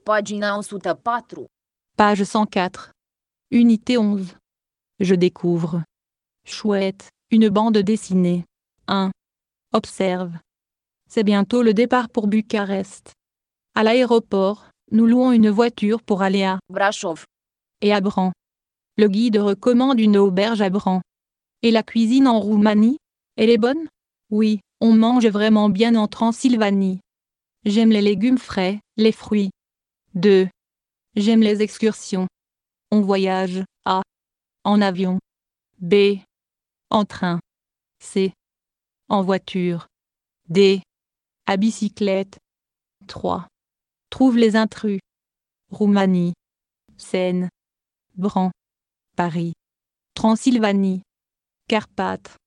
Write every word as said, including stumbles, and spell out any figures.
Pagina o sută patru. Page cent quatre. Unité onze. Je découvre. Chouette, une bande dessinée. un. Observe. C'est bientôt le départ pour Bucarest. À l'aéroport, nous louons une voiture pour aller à Brașov. et à Bran. Le guide recommande une auberge à Bran. Et la cuisine en Roumanie, elle est bonne? Oui, on mange vraiment bien en Transylvanie. J'aime les légumes frais, les fruits. deux. J'aime les excursions. On voyage A. En avion. B. En train. C. En voiture. D. À bicyclette. trois. Trouve les intrus. Roumanie. Seine. Bran. Paris. Transylvanie. Carpates.